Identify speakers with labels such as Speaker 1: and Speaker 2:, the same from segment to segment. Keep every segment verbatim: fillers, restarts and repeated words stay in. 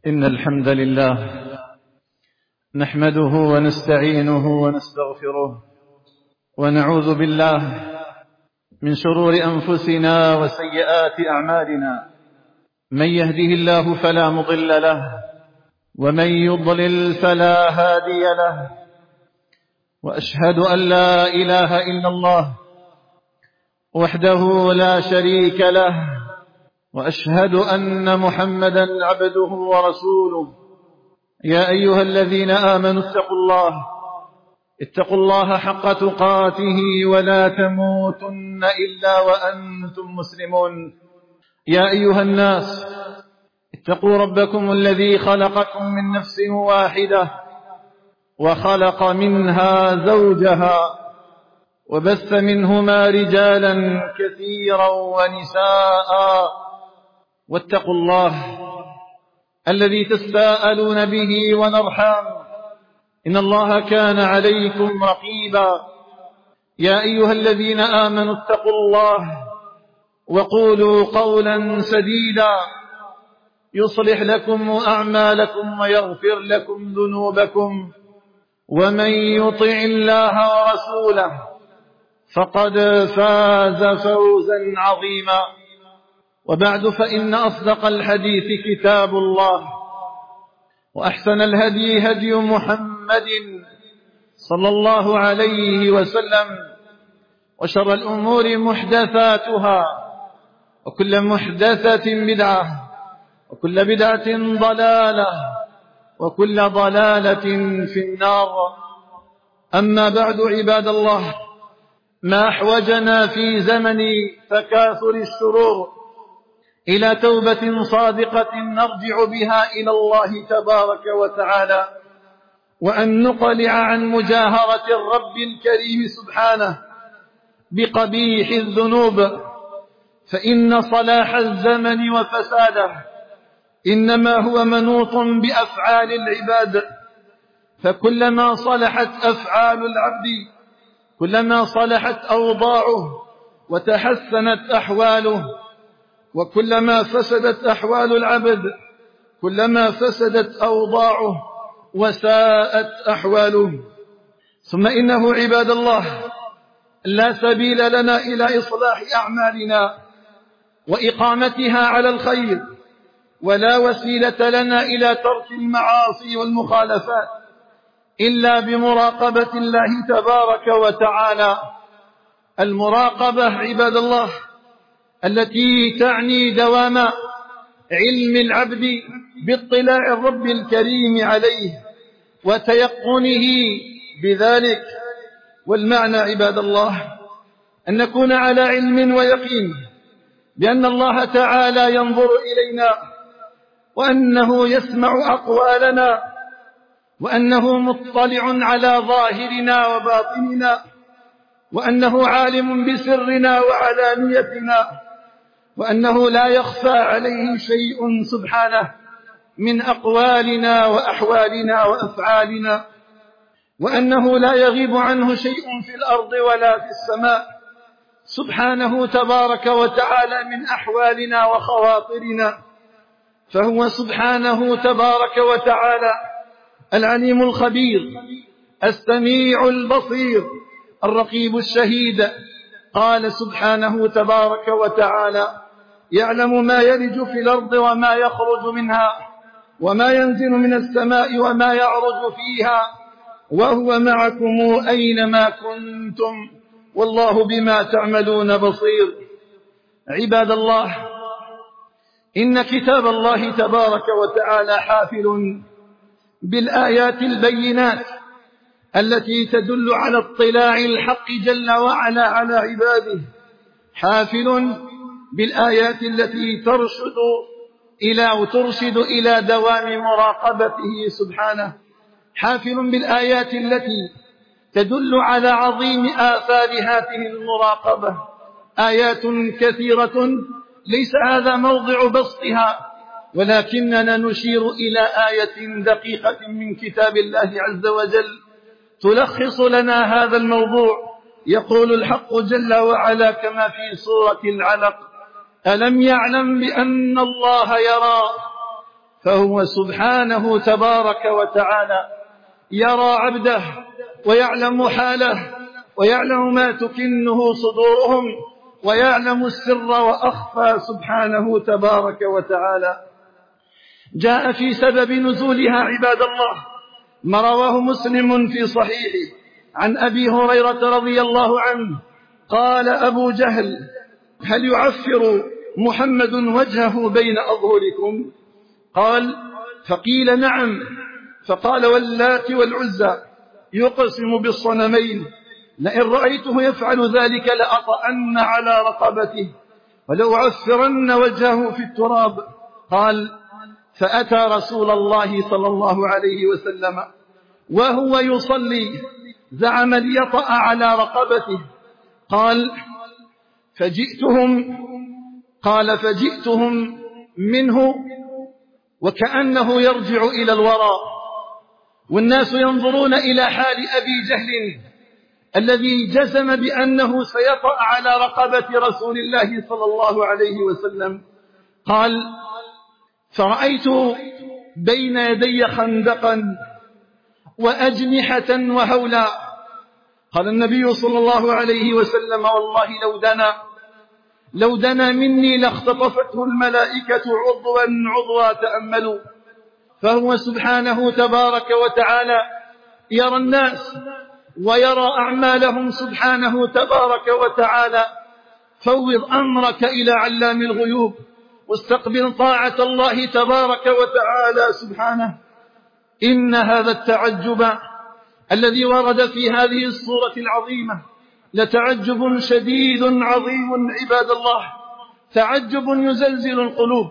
Speaker 1: إن الحمد لله نحمده ونستعينه ونستغفره ونعوذ بالله من شرور أنفسنا وسيئات أعمالنا. من يهده الله فلا مضل له ومن يضلل فلا هادي له، وأشهد أن لا إله إلا الله وحده لا شريك له، وأشهد أن محمدا عبده ورسوله. يا أيها الذين آمنوا اتقوا الله اتقوا الله حق تقاته ولا تموتن إلا وأنتم مسلمون. يا أيها الناس اتقوا ربكم الذي خلقكم من نفس واحدة وخلق منها زوجها وبث منهما رجالا كثيرا ونساء، واتقوا الله الذي تساءلون به والأرحام، إن الله كان عليكم رقيبا. يا أيها الذين آمنوا اتقوا الله وقولوا قولا سديدا يصلح لكم أعمالكم ويغفر لكم ذنوبكم، ومن يطع الله ورسوله فقد فاز فوزا عظيما. وبعد، فإن أصدق الحديث كتاب الله، وأحسن الهدي هدي محمد صلى الله عليه وسلم، وشر الأمور محدثاتها، وكل محدثة بدعة، وكل بدعة ضلالة، وكل ضلالة في النار. أما بعد، عباد الله، ما أحوجنا في زمن تكاثر الشرور إلى توبة صادقة نرجع بها إلى الله تبارك وتعالى، وأن نقلع عن مجاهرة الرب الكريم سبحانه بقبيح الذنوب، فإن صلاح الزمن وفساده إنما هو منوط بأفعال العباد، فكلما صلحت أفعال العبد كلما صلحت أوضاعه وتحسنت أحواله، وكلما فسدت أحوال العبد كلما فسدت أوضاعه وساءت أحواله. ثم إنه عباد الله لا سبيل لنا إلى إصلاح أعمالنا وإقامتها على الخير، ولا وسيلة لنا إلى ترك المعاصي والمخالفات إلا بمراقبة الله تبارك وتعالى. المراقبة عباد الله التي تعني دوام علم العبد باطلاع الرب الكريم عليه وتيقنه بذلك. والمعنى عباد الله أن نكون على علم ويقين بأن الله تعالى ينظر إلينا، وأنه يسمع أقوالنا، وأنه مطلع على ظاهرنا وباطننا، وأنه عالم بسرنا وعلانيتنا، وأنه لا يخفى عليه شيء سبحانه من أقوالنا وأحوالنا وأفعالنا، وأنه لا يغيب عنه شيء في الأرض ولا في السماء سبحانه تبارك وتعالى من أحوالنا وخواطرنا. فهو سبحانه تبارك وتعالى العليم الخبير السميع البصير الرقيب الشهيد. قال سبحانه تبارك وتعالى: يعلم ما يلج في الأرض وما يخرج منها وما ينزل من السماء وما يعرج فيها وهو معكم أينما كنتم والله بما تعملون بصير. عباد الله، إن كتاب الله تبارك وتعالى حافل بالآيات البينات التي تدل على اطلاع الحق جل وعلا على عباده، حافل بالآيات التي ترشد إلى وترشد إلى دوام مراقبته سبحانه، حافل بالآيات التي تدل على عظيم آثار هذه المراقبة. آيات كثيرة ليس هذا موضع بسطها، ولكننا نشير إلى آية دقيقة من كتاب الله عز وجل تلخص لنا هذا الموضوع. يقول الحق جل وعلا كما في سورة العلق: ألم يعلم بأن الله يرى فهو سبحانه تبارك وتعالى يرى عبده ويعلم حاله ويعلم ما تكنه صدورهم ويعلم السر وأخفى سبحانه تبارك وتعالى. جاء في سبب نزولها عباد الله ما رواه مسلم في صحيحه عن أبي هريرة رضي الله عنه قال أبو جهل: هل يعفر محمد وجهه بين أظهركم؟ قال: فقيل: نعم. فقال: واللات والعزى يقسم بالصنمين لئن رأيته يفعل ذلك لأطأن على رقبته ولأعفرن وجهه في التراب. قال: فأتى رسول الله صلى الله عليه وسلم وهو يصلي زعم ليطأ على رقبته. قال: فجئتهم قال فجئتهم منه وكأنه يرجع إلى الوراء، والناس ينظرون إلى حال أبي جهل الذي جزم بأنه سيطأ على رقبة رسول الله صلى الله عليه وسلم. قال: فرأيت بين يدي خندقا وأجنحة وهولا. قال النبي صلى الله عليه وسلم: والله لو دنا لو دنا مني لاختطفته الملائكة عضوا عضوا. تأملوا، فهو سبحانه تبارك وتعالى يرى الناس ويرى أعمالهم سبحانه تبارك وتعالى. فوض أمرك إلى علام الغيوب واستقبل طاعة الله تبارك وتعالى سبحانه. إن هذا التعجب الذي ورد في هذه الصورة العظيمة لتعجب شديد عظيم عباد الله، تعجب يزلزل القلوب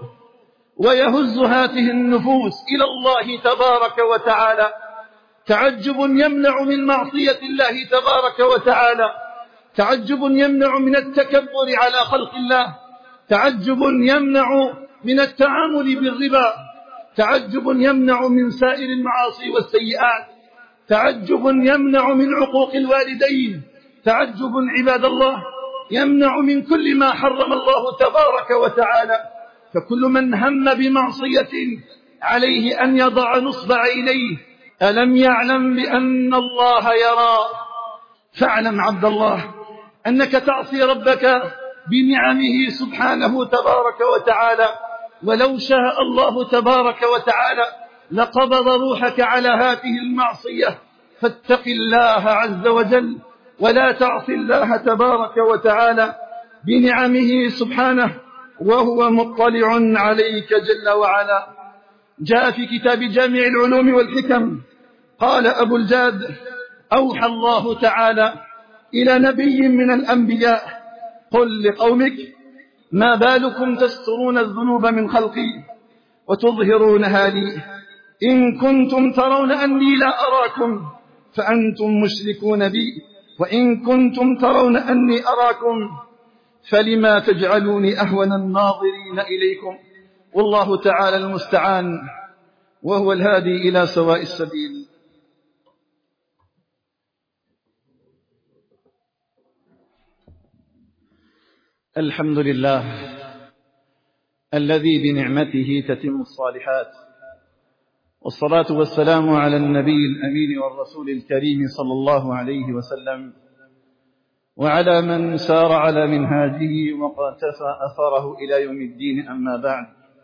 Speaker 1: ويهز هاته النفوس إلى الله تبارك وتعالى، تعجب يمنع من معصية الله تبارك وتعالى، تعجب يمنع من التكبر على خلق الله، تعجب يمنع من التعامل بالربا، تعجب يمنع من سائر المعاصي والسيئات، تعجب يمنع من عقوق الوالدين، تعجب عباد الله يمنع من كل ما حرم الله تبارك وتعالى. فكل من هم بمعصية عليه أن يضع نصب عينيه. ألم يعلم بأن الله يرى؟ فاعلم عبد الله أنك تعصي ربك بنعمه سبحانه تبارك وتعالى، ولو شاء الله تبارك وتعالى لقبض روحك على هذه المعصية. فاتق الله عز وجل ولا تعصي الله تبارك وتعالى بنعمه سبحانه وهو مطلع عليك جل وعلا. جاء في كتاب جامع العلوم والحكم قال أبو الجاد: أوحى الله تعالى إلى نبي من الأنبياء: قل لقومك ما بالكم تسترون الذنوب من خلقي وتظهرونها لي، إن كنتم ترون أني لا أراكم فأنتم مشركون بي، وإن كنتم ترون أني أراكم فلما تجعلوني أهون الناظرين إليكم. والله تعالى المستعان وهو الهادي إلى سواء السبيل. الحمد لله الذي بنعمته تتم الصالحات، والصلاة والسلام على النبي الأمين والرسول الكريم صلى الله عليه وسلم وعلى من سار على منهاجه وقتفى أثره إلى يوم الدين. أما بعد،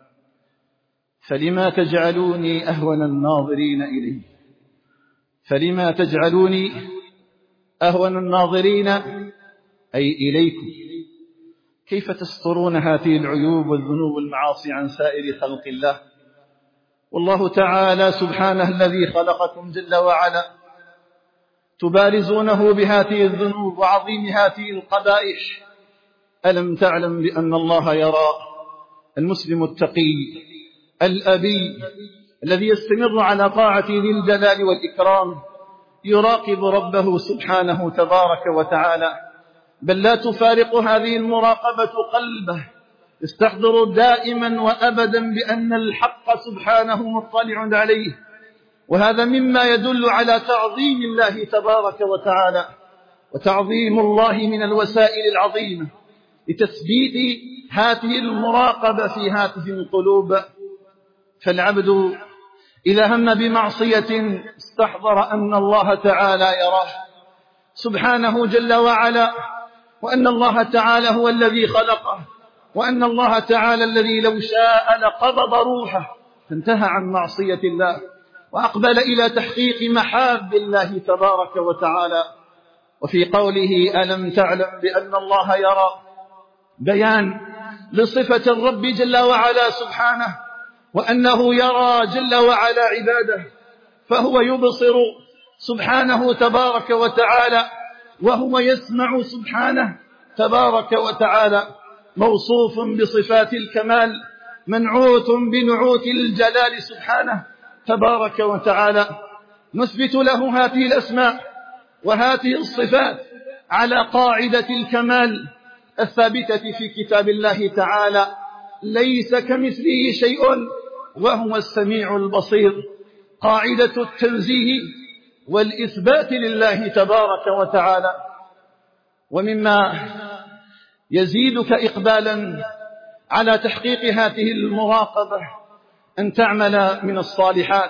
Speaker 1: فلما تجعلوني أهون الناظرين إليه فلما تجعلوني أهون الناظرين أي إليكم. كيف تسترون هذه العيوب والذنوب والمعاصي عن سائر خلق الله؟ والله تعالى سبحانه الذي خلقكم جل وعلا تبارزونه بهذه الذنوب وعظيم هذه القبائح. ألم تعلم بأن الله يرى؟ المسلم التقي الأبي الذي يستمر على طاعة ذي الجلال والإكرام يراقب ربه سبحانه تبارك وتعالى، بل لا تفارق هذه المراقبة قلبه، يستحضر دائما وأبدا بأن الحق سبحانه مطلع عليه. وهذا مما يدل على تعظيم الله تبارك وتعالى، وتعظيم الله من الوسائل العظيمة لتثبيت هذه المراقبة في هذه القلوب. فالعبد إذا هم بمعصية استحضر أن الله تعالى يراه سبحانه جل وعلا، وأن الله تعالى هو الذي خلقه، وأن الله تعالى الذي لو شاء لقبض روحه، فانتهى عن معصية الله وأقبل إلى تحقيق محاب الله تبارك وتعالى. وفي قوله ألم تعلم بأن الله يرى، بيان لصفة الرب جل وعلا سبحانه، وأنه يرى جل وعلا عباده، فهو يبصر سبحانه تبارك وتعالى، وهو يسمع سبحانه تبارك وتعالى، موصوف بصفات الكمال، منعوت بنعوت الجلال سبحانه تبارك وتعالى. نثبت له هذه الأسماء وهذه الصفات على قاعدة الكمال الثابتة في كتاب الله تعالى: ليس كمثله شيء وهو السميع البصير، قاعدة التنزيه والإثبات لله تبارك وتعالى. ومما يزيدك إقبالا على تحقيق هذه المراقبة أن تعمل من الصالحات،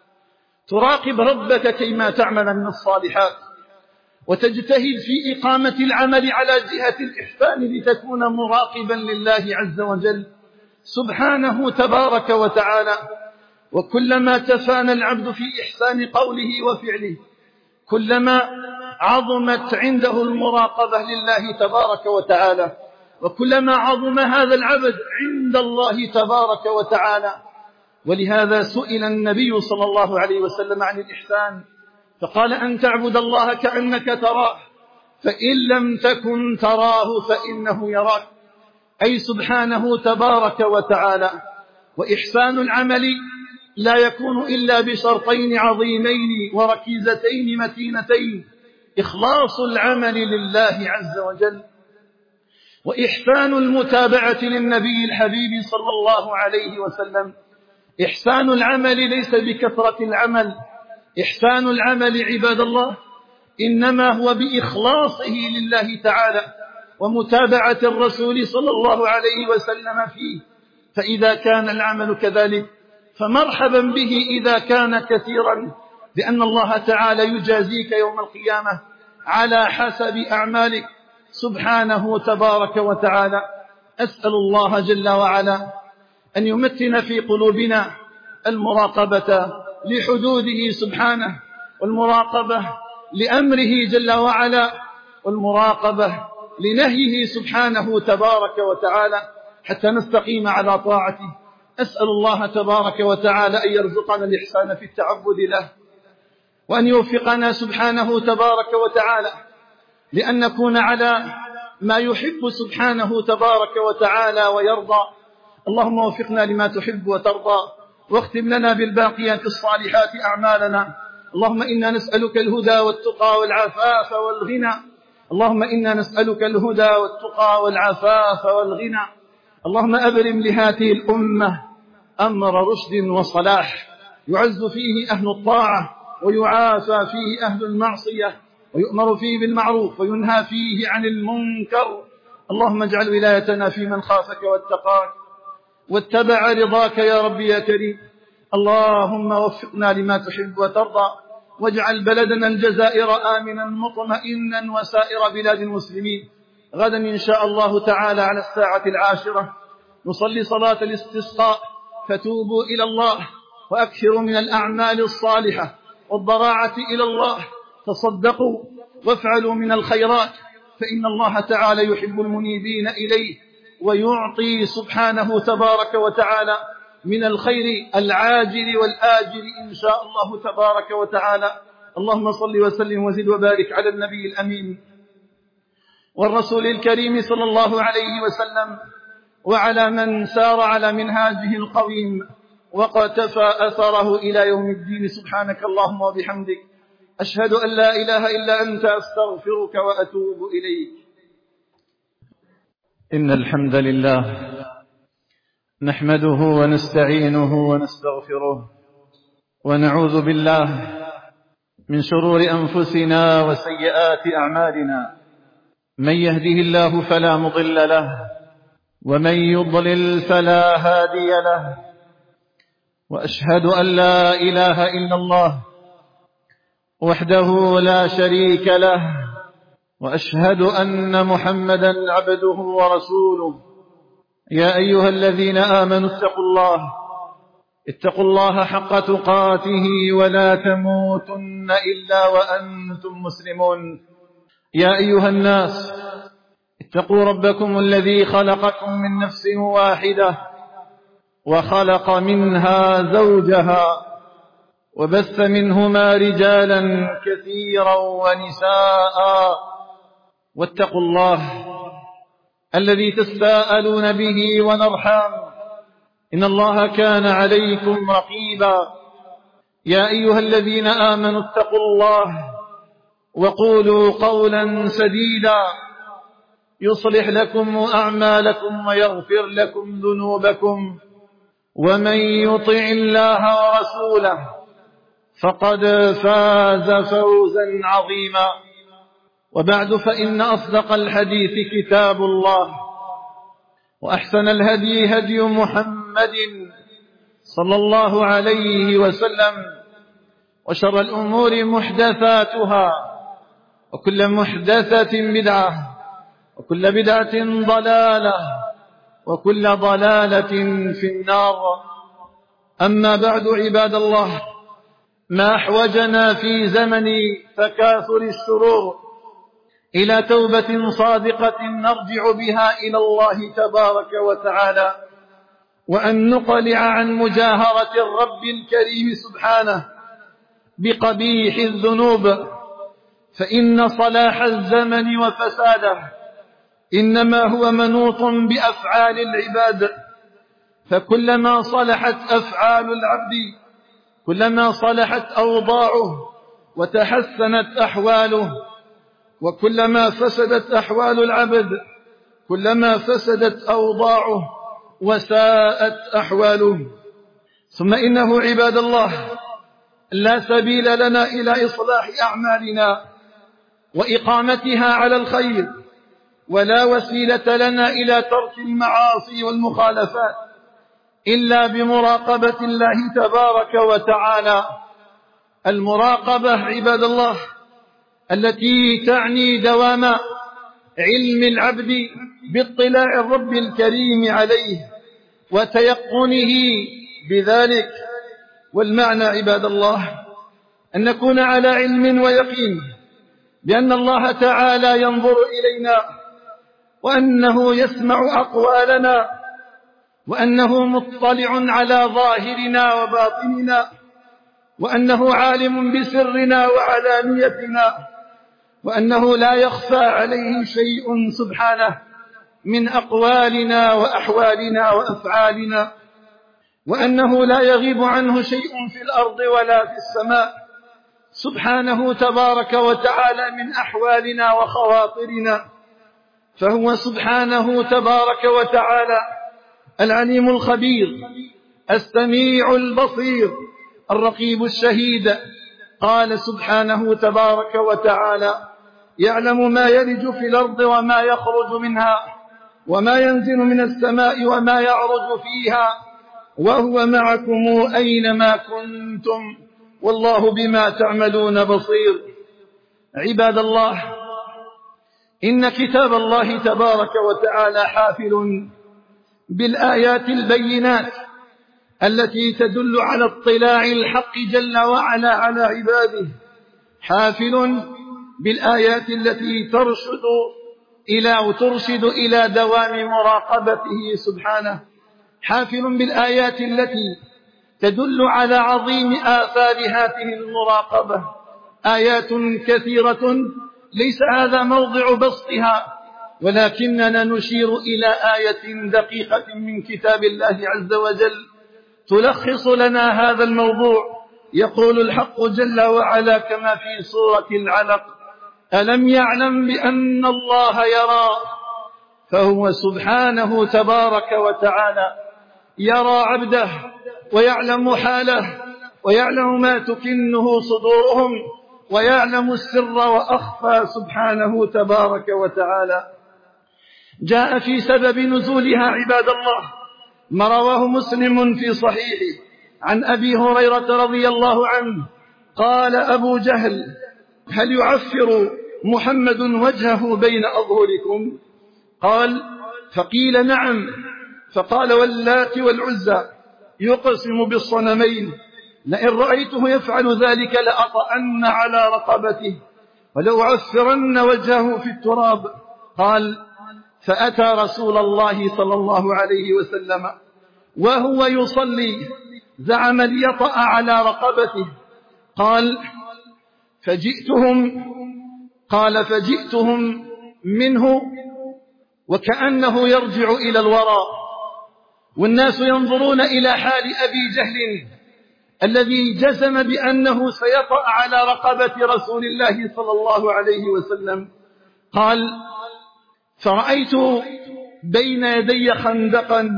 Speaker 1: تراقب ربك كيما تعمل من الصالحات، وتجتهد في إقامة العمل على جهة الإحسان لتكون مراقبا لله عز وجل سبحانه تبارك وتعالى. وكلما تفانى العبد في إحسان قوله وفعله، كلما عظمت عنده المراقبة لله تبارك وتعالى، وكلما عظم هذا العبد عند الله تبارك وتعالى. ولهذا سئل النبي صلى الله عليه وسلم عن الإحسان فقال: أن تعبد الله كأنك تراه، فإن لم تكن تراه فإنه يراك، أي سبحانه تبارك وتعالى. وإحسان العمل لا يكون إلا بشرطين عظيمين وركيزتين متينتين: إخلاص العمل لله عز وجل، وإحسان المتابعة للنبي الحبيب صلى الله عليه وسلم. إحسان العمل ليس بكثرة العمل، إحسان العمل عباد الله إنما هو بإخلاصه لله تعالى ومتابعة الرسول صلى الله عليه وسلم فيه. فإذا كان العمل كذلك فمرحبا به إذا كان كثيرا، لأن الله تعالى يجازيك يوم القيامة على حسب أعمالك سبحانه تبارك وتعالى. أسأل الله جل وعلا أن يمتن في قلوبنا المراقبة لحدوده سبحانه، والمراقبة لأمره جل وعلا، والمراقبة لنهيه سبحانه تبارك وتعالى، حتى نستقيم على طاعته. أسأل الله تبارك وتعالى أن يرزقنا الإحسان في التعبد له، وأن يوفقنا سبحانه تبارك وتعالى لأن نكون على ما يحب سبحانه تبارك وتعالى ويرضى. اللهم وفقنا لما تحب وترضى، واختم لنا بالباقيات الصالحات أعمالنا. اللهم إنا نسألك الهدى والتقى والعفاف والغنى، اللهم إنا نسألك الهدى والتقى والعفاف والغنى. اللهم أبرم لهذه الأمة أمر رشد وصلاح، يعز فيه أهل الطاعة ويعافى فيه أهل المعصية، ويؤمر فيه بالمعروف وينهى فيه عن المنكر. اللهم اجعل ولايتنا في من خافك واتقاك واتبع رضاك يا رب يا كريم. اللهم وفقنا لما تحب وترضى، واجعل بلدنا الجزائر آمنا مطمئنا وسائر بلاد المسلمين. غدا إن شاء الله تعالى على الساعة العاشرة نصلي صلاة الاستسقاء، فتوبوا إلى الله وأكثروا من الأعمال الصالحة والضراعة إلى الله، تصدقوا وافعلوا من الخيرات، فإن الله تعالى يحب المنيبين إليه، ويعطي سبحانه تبارك وتعالى من الخير العاجل والآجل إن شاء الله تبارك وتعالى. اللهم صل وسلم وزد وبارك على النبي الأمين والرسول الكريم صلى الله عليه وسلم، وعلى من سار على منهاجه القويم وقتفى أثره إلى يوم الدين. سبحانك اللهم وبحمدك، أشهد أن لا إله إلا أنت، أستغفرك وأتوب إليك.
Speaker 2: إن الحمد لله نحمده ونستعينه ونستغفره، ونعوذ بالله من شرور أنفسنا وسيئات أعمالنا. من يهده الله فلا مضل له، ومن يضلل فلا هادي له، وأشهد أن لا إله إلا الله وحده لا شريك له، وأشهد أن محمدا عبده ورسوله. يا أيها الذين آمنوا اتقوا الله اتقوا الله حق تقاته ولا تموتن إلا وأنتم مسلمون. يا أيها الناس اتقوا ربكم الذي خلقكم من نفس واحدة وخلق منها زوجها وبث منهما رجالا كثيرا ونساء، واتقوا الله الذي تساءلون به والأرحام إن الله كان عليكم رقيبا. يا أيها الذين آمنوا اتقوا الله وقولوا قولا سديدا يصلح لكم أعمالكم ويغفر لكم ذنوبكم، ومن يطع الله ورسوله فقد فاز فوزا عظيما. وبعد، فإن أصدق الحديث كتاب الله، وأحسن الهدي هدي محمد صلى الله عليه وسلم، وشر الأمور محدثاتها، وكل محدثة بدعة، وكل بدعة ضلالة، وكل ضلالة في النار. أما بعد، عباد الله، ما أحوجنا في زمن تكاثر الشرور إلى توبة صادقة نرجع بها إلى الله تبارك وتعالى، وأن نقلع عن مجاهرة الرب الكريم سبحانه بقبيح الذنوب، فإن صلاح الزمن وفساده إنما هو منوط بأفعال العباد، فكلما صلحت أفعال العبد كلما صلحت أوضاعه وتحسنت أحواله، وكلما فسدت أحوال العبد كلما فسدت أوضاعه وساءت أحواله. ثم إنه عباد الله لا سبيل لنا إلى إصلاح أعمالنا وإقامتها على الخير، ولا وسيلة لنا إلى ترك المعاصي والمخالفات إلا بمراقبة الله تبارك وتعالى. المراقبة عباد الله التي تعني دوام علم العبد باطلاع الرب الكريم عليه وتيقنه بذلك. والمعنى عباد الله أن نكون على علم ويقين بأن الله تعالى ينظر إلينا، وأنه يسمع أقوالنا، وأنه مطلع على ظاهرنا وباطننا، وأنه عالم بسرنا وعلانيتنا، وأنه لا يخفى عليه شيء سبحانه من أقوالنا وأحوالنا وأفعالنا، وأنه لا يغيب عنه شيء في الأرض ولا في السماء سبحانه تبارك وتعالى من أحوالنا وخواطرنا. فهو سبحانه تبارك وتعالى العليم الخبير، السميع البصير، الرقيب الشهيد. قال سبحانه تبارك وتعالى: يعلم ما يلج في الأرض وما يخرج منها وما ينزل من السماء وما يعرج فيها وهو معكم أينما كنتم والله بما تعملون بصير. عباد الله، إن كتاب الله تبارك وتعالى حافل بالآيات البينات التي تدل على اطلاع الحق جل وعلا على عباده، حافل بالآيات التي ترشد إلى وترشد إلى دوام مراقبته سبحانه، حافل بالآيات التي تدل على عظيم آثار هذه المراقبة. آيات كثيرة ليس هذا موضع بسطها، ولكننا نشير إلى آية دقيقة من كتاب الله عز وجل تلخص لنا هذا الموضوع. يقول الحق جل وعلا كما في سورة العلق: ألم يعلم بأن الله يرى؟ فهو سبحانه تبارك وتعالى يرى عبده ويعلم حاله ويعلم ما تكنه صدورهم ويعلم السر وأخفى سبحانه تبارك وتعالى. جاء في سبب نزولها عباد الله ما رواه مسلم في صحيحه
Speaker 1: عن أبي هريرة رضي الله عنه قال أبو جهل: هل يعفر محمد وجهه بين أظهركم؟ قال: فقيل: نعم. فقال: واللات والعزى يقسم بالصنمين لئن رأيته يفعل ذلك لأطأن على رقبته ولأعفرن وجهه في التراب. قال: فأتى رسول الله صلى الله عليه وسلم وهو يصلي زعم ليطأ على رقبته. قال: فجئتهم قال فجئتهم منه وكأنه يرجع إلى الوراء، والناس ينظرون إلى حال أبي جهل الذي جزم بأنه سيطأ على رقبة رسول الله صلى الله عليه وسلم. قال: فرأيت بين يدي خندقا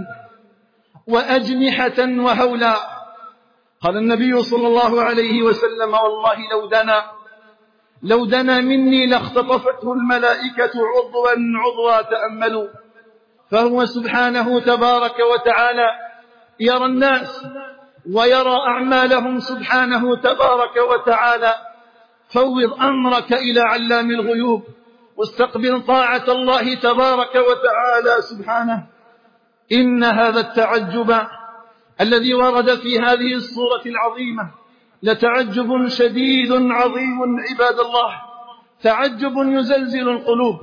Speaker 1: وأجنحة وهولا. قال النبي صلى الله عليه وسلم: والله لو دنا لو دنا مني لاختطفته الملائكة عضوا عضوا تأملوا. فهو سبحانه تبارك وتعالى يرى الناس ويرى أعمالهم سبحانه تبارك وتعالى. فوض أمرك إلى علام الغيوب واستقبل طاعة الله تبارك وتعالى سبحانه. إن هذا التعجب الذي ورد في هذه الصورة العظيمة لتعجب شديد عظيم عباد الله، تعجب يزلزل القلوب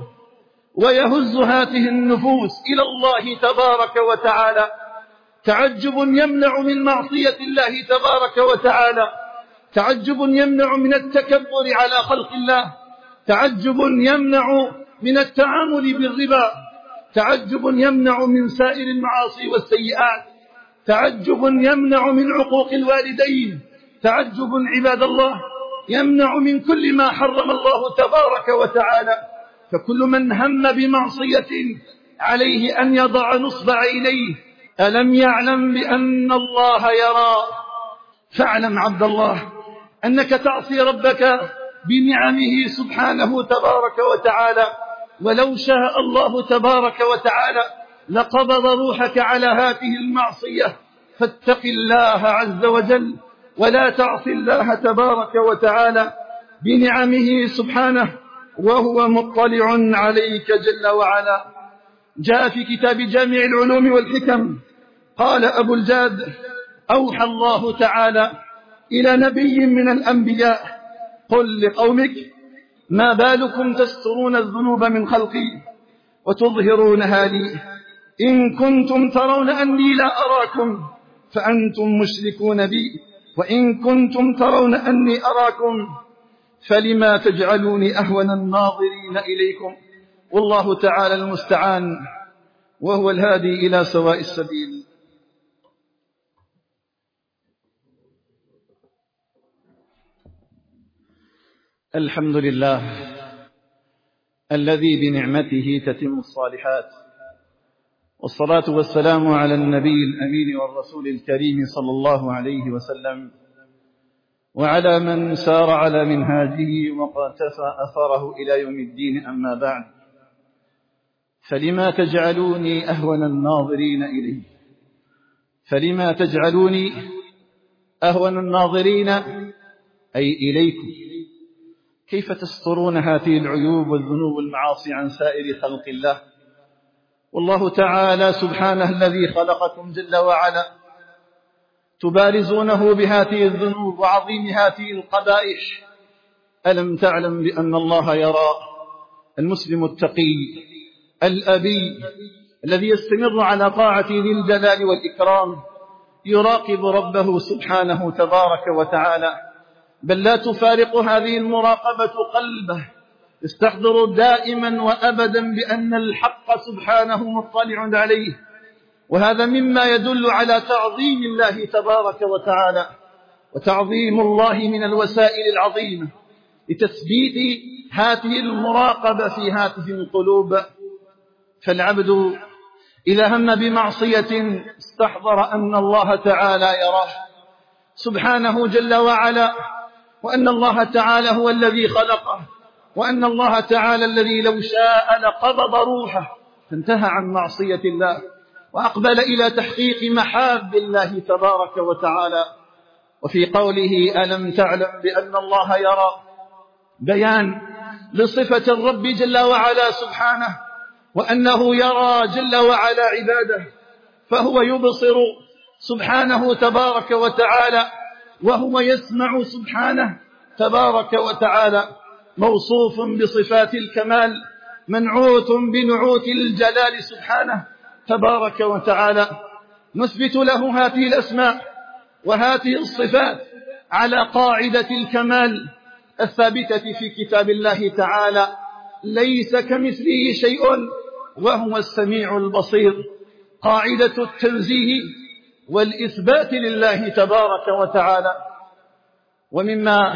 Speaker 1: ويهز هاته النفوس إلى الله تبارك وتعالى، تعجب يمنع من معصية الله تبارك وتعالى، تعجب يمنع من التكبر على خلق الله، تعجب يمنع من التعامل بالربا، تعجب يمنع من سائر المعاصي والسيئات، تعجب يمنع من عقوق الوالدين، تعجب عباد الله يمنع من كل ما حرم الله تبارك وتعالى. فكل من هم بمعصية عليه أن يضع نصب عينيه. ألم يعلم بأن الله يرى؟ فاعلم عبد الله أنك تعصي ربك بنعمه سبحانه تبارك وتعالى، ولو شاء الله تبارك وتعالى لقبض روحك على هذه المعصية. فاتق الله عز وجل ولا تعص الله تبارك وتعالى بنعمه سبحانه وهو مطلع عليك جل وعلا. جاء في كتاب جامع العلوم والحكم قال أبو الجاد: أوحى الله تعالى إلى نبي من الأنبياء: قل لقومك ما بالكم تسترون الذنوب من خلقي وتظهرونها لي، إن كنتم ترون أني لا أراكم فأنتم مشركون بي، وإن كنتم ترون أني أراكم فلما تجعلوني أهون الناظرين إليكم، والله تعالى المستعان وهو الهادي إلى سواء السبيل.
Speaker 2: الحمد لله الذي بنعمته تتم الصالحات، والصلاة والسلام على النبي الأمين والرسول الكريم صلى الله عليه وسلم، وعلى من سار على منهاجه وقتفى أثره إلى يوم الدين. أما بعد، فلما تجعلوني أهون الناظرين إليه فلما تجعلوني أهون الناظرين أي إليكم. كيف تسترون هذه العيوب والذنوب والمعاصي عن سائر خلق الله؟ والله تعالى سبحانه الذي خلقكم جل وعلا تبارزونه بهذه الذنوب وعظيم هذه القبائح. ألم تعلم بأن الله يرى؟ المسلم التقي الأبي الذي يستمر على طاعة ذي الجلال والإكرام يراقب ربه سبحانه تبارك وتعالى، بل لا تفارق هذه المراقبة قلبه، يستحضر دائما وأبدا بأن الحق سبحانه مطلع عليه. وهذا مما يدل على تعظيم الله تبارك وتعالى، وتعظيم الله من الوسائل العظيمة لتثبيت هذه المراقبة في هذه القلوب. فالعبد إذا هم بمعصية استحضر أن الله تعالى يراه سبحانه جل وعلا، وأن الله تعالى هو الذي خلقه، وأن الله تعالى الذي لو شاء لقبض روحه فانتهى عن معصية الله.
Speaker 1: وأقبل إلى تحقيق محاب الله تبارك وتعالى. وفي قوله ألم تعلم بأن الله يرى بيان لصفة الرب جل وعلا سبحانه، وأنه يرى جل وعلا عباده، فهو يبصر سبحانه تبارك وتعالى، وهو يسمع سبحانه تبارك وتعالى، موصوف بصفات الكمال، منعوت بنعوت الجلال سبحانه تبارك وتعالى. نثبت له هذه الأسماء وهذه الصفات على قاعدة الكمال الثابتة في كتاب الله تعالى: ليس كمثله شيء وهو السميع البصير. قاعدة التنزيه والإثبات لله تبارك وتعالى. ومما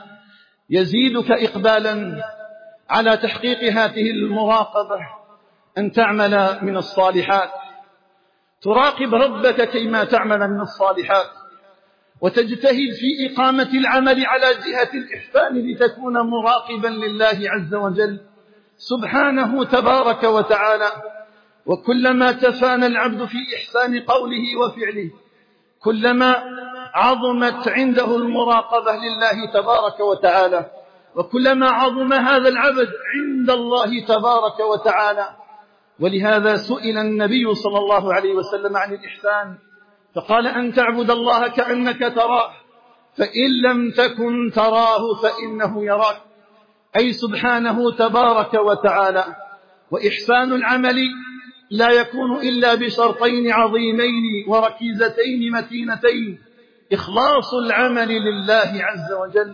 Speaker 1: يزيدك إقبالا على تحقيق هذه المراقبة أن تعمل من الصالحات، تراقب ربك كيما تعمل من الصالحات، وتجتهد في إقامة العمل على جهة الإحسان لتكون مراقبا لله عز وجل سبحانه تبارك وتعالى. وكلما تفانى العبد في إحسان قوله وفعله، كلما عظمت عنده المراقبة لله تبارك وتعالى، وكلما عظم هذا العبد عند الله تبارك وتعالى. ولهذا سئل النبي صلى الله عليه وسلم عن الإحسان فقال: أن تعبد الله كأنك تراه، فإن لم تكن تراه فإنه يراك، أي سبحانه تبارك وتعالى. وإحسان العمل لا يكون إلا بشرطين عظيمين وركيزتين متينتين: إخلاص العمل لله عز وجل،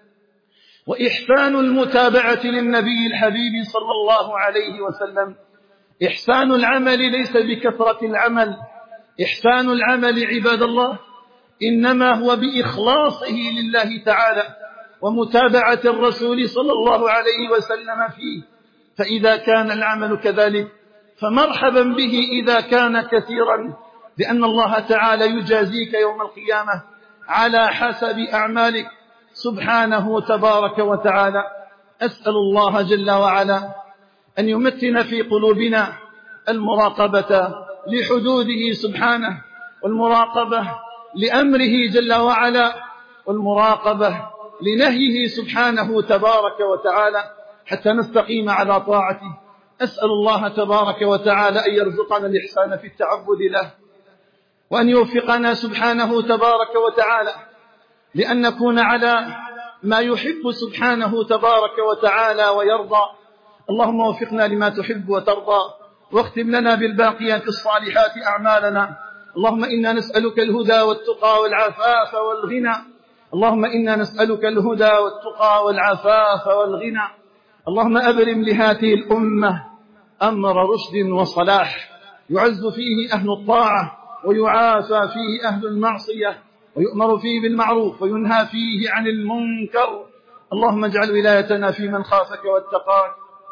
Speaker 1: وإحسان المتابعة للنبي الحبيب صلى الله عليه وسلم. إحسان العمل ليس بكثرة العمل، إحسان العمل عباد الله إنما هو بإخلاصه لله تعالى ومتابعة الرسول صلى الله عليه وسلم فيه. فإذا كان العمل كذلك فمرحبا به إذا كان كثيرا، لأن الله تعالى يجازيك يوم القيامة على حسب أعمالك سبحانه تبارك وتعالى. أسأل الله جل وعلا أن يمتن في قلوبنا المراقبة لحدوده سبحانه، والمراقبة لأمره جل وعلا، والمراقبة لنهيه سبحانه تبارك وتعالى، حتى نستقيم على طاعته. أسأل الله تبارك وتعالى أن يرزقنا الإحسان في التعبد له، وأن يوفقنا سبحانه تبارك وتعالى لأن نكون على ما يحب سبحانه تبارك وتعالى ويرضى. اللهم وفقنا لما تحب وترضى، واختم لنا بالباقيات الصالحات أعمالنا. اللهم إنا نسألك الهدى والتقى والعفاف والغنى. اللهم إنا نسألك الهدى والتقى والعفاف والغنى. اللهم أبرم لهذه الأمة أمر رشد وصلاح، يعز فيه أهل الطاعة ويعافى فيه أهل المعصية، ويؤمر فيه بالمعروف وينهى فيه عن المنكر. اللهم اجعل ولايتنا في من خافك واتقاك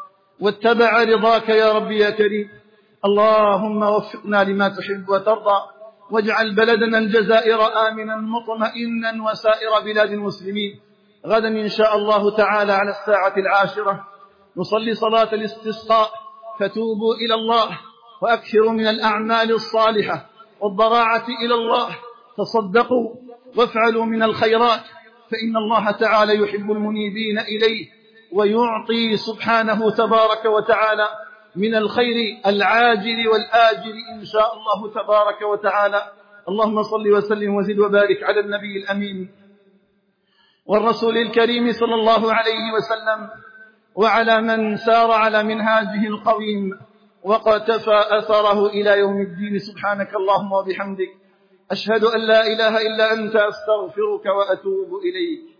Speaker 1: واتبع رضاك يا رب يا كريم. اللهم وفقنا لما تحب وترضى، واجعل بلدنا الجزائر آمنا مطمئنا وسائر بلاد المسلمين. غدا إن شاء الله تعالى على الساعة العاشرة نصلي صلاة الاستسقاء، فتوبوا إلى الله وأكثروا من الأعمال الصالحة والضراعة إلى الله، تصدقوا وافعلوا من الخيرات، فإن الله تعالى يحب المنيبين إليه، ويعطي سبحانه تبارك وتعالى من الخير العاجل والآجل إن شاء الله تبارك وتعالى. اللهم صل وسلم وزد وبارك على النبي الأمين والرسول الكريم صلى الله عليه وسلم، وعلى من سار على منهاجه القويم وقتفى أثره إلى يوم الدين. سبحانك اللهم وبحمدك، أشهد أن لا إله إلا أنت، أستغفرك وأتوب إليك.